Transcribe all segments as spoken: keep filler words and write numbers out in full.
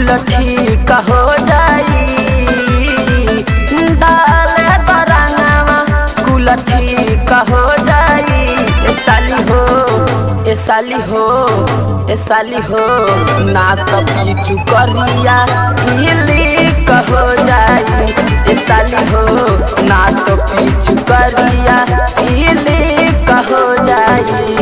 कुल ठीक हो जाई। डाले दरंगवा कुल ठीक हो जाई। ए साली हो ए साली हो ए साली हो ना तो पीछू करिया इलिक हो जाई। ए साली हो ना तो पीछू करिया इलिक हो जाई।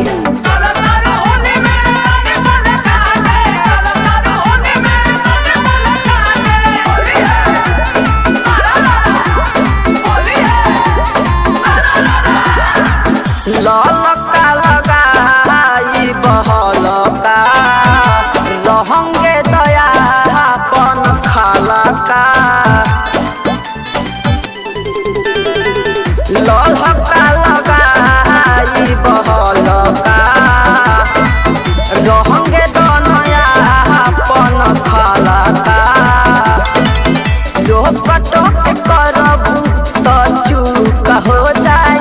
ललका लगाई बहलका रहंगे दया अपन खालका। ललका लगाई बहलका रहंगे दया अपन खालका। रोक टोक करबू तो चूक हो जाई।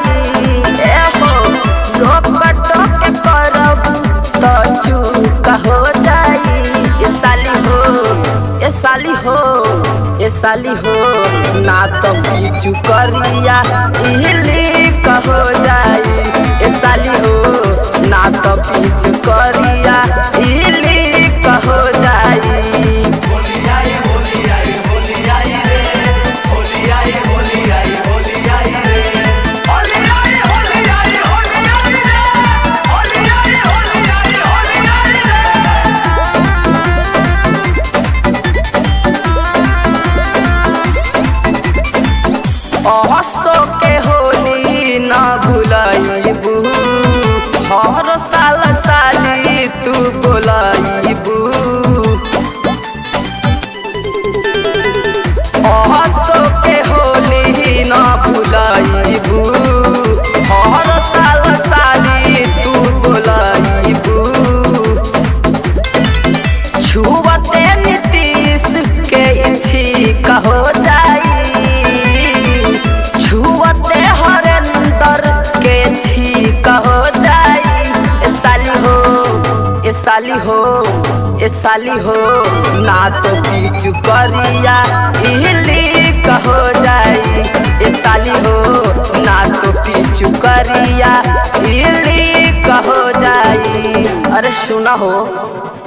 हो जाई। ए साली हो ए साली हो ए साली हो ना तो पीछू करिया इलिक हो जाई। ए साली हो ना तो पीछू करिया इलिक हो जाई। हसो के होली न भुलाइबू हर साल साली तू बोलाइबू। हसो के होली न भुलाइबू हर साल साली तू बोलाइबू। छुवते नीतीश के इच्छिक हो जाई। छुवते हरेंद्र के छीक हो जाई। ए साली हो ए साली हो ए साली हो ना तो पीछू करिया इलिक हो जाई। ए साली हो ना तो पीछू करिया इलिक हो जाई। अरे सुना हो।